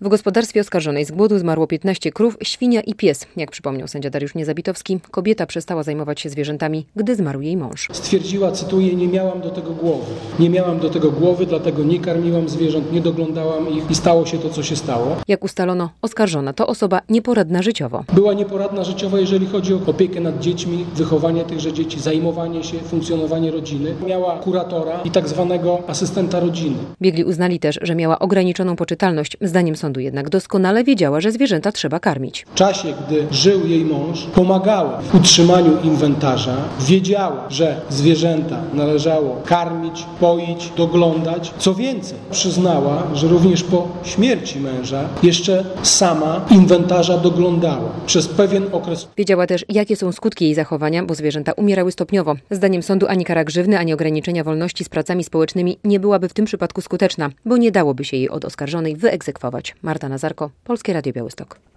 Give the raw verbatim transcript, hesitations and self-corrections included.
W gospodarstwie oskarżonej z głodu zmarło piętnaście krów, świnia i pies. Jak przypomniał sędzia Dariusz Niezabitowski, kobieta przestała zajmować się zwierzętami, gdy zmarł jej mąż. Stwierdziła, cytuję, nie miałam do tego głowy. Nie miałam do tego głowy, dlatego nie karmiłam zwierząt, nie doglądałam ich i stało się to, co się stało. Jak ustalono, oskarżona to osoba nieporadna życiowo. Była nieporadna życiowo, jeżeli chodzi o opiekę nad dziećmi, wychowanie tychże dzieci, zajmowanie się, funkcjonowanie rodziny. Miała kuratora i tak zwanego asystenta rodziny. Biegli uznali też, że miała ograniczoną poczytalność. Zdaniem sądu jednak doskonale wiedziała, że zwierzęta trzeba karmić. W czasie, gdy żył jej mąż, pomagała w utrzymaniu inwentarza. Wiedziała, że zwierzęta należało karmić, poić, doglądać. Co więcej, przyznała, że również po śmierci męża jeszcze sama inwentarza doglądała przez pewien okres. Wiedziała też, jakie są skutki jej zachowania, bo zwierzęta umierały stopniowo. Zdaniem sądu ani kara grzywny, ani ograniczenia wolności z pracami społecznymi nie byłaby w tym przypadku skuteczna, bo nie dałoby się jej od oskarżonej wyegzekwować. Marta Nazarko, Polskie Radio Białystok.